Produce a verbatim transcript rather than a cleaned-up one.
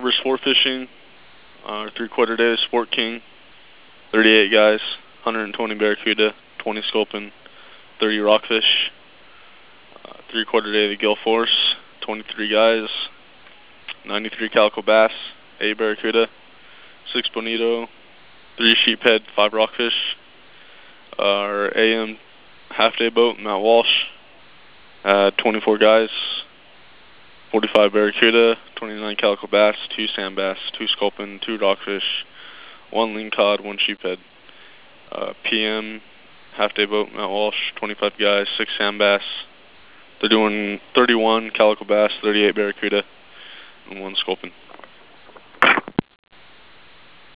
Harbor Sport Fishing, our three-quarter day Sport King, thirty-eight guys, one hundred twenty barracuda, twenty sculpin, thirty rockfish. Uh, three-quarter day the Gale Force, twenty-three guys, ninety-three calico bass, eight barracuda, six bonito, three sheephead, five rockfish. Our A M half-day boat, Mount Walsh, had twenty-four guys, forty-five barracuda, twenty-nine calico bass, two sand bass, two sculpin, two rockfish, one lingcod, one sheephead. Uh, P M half-day boat, Mount Walsh, twenty-five guys, six sand bass. They're doing thirty-one calico bass, thirty-eight barracuda, and one sculpin.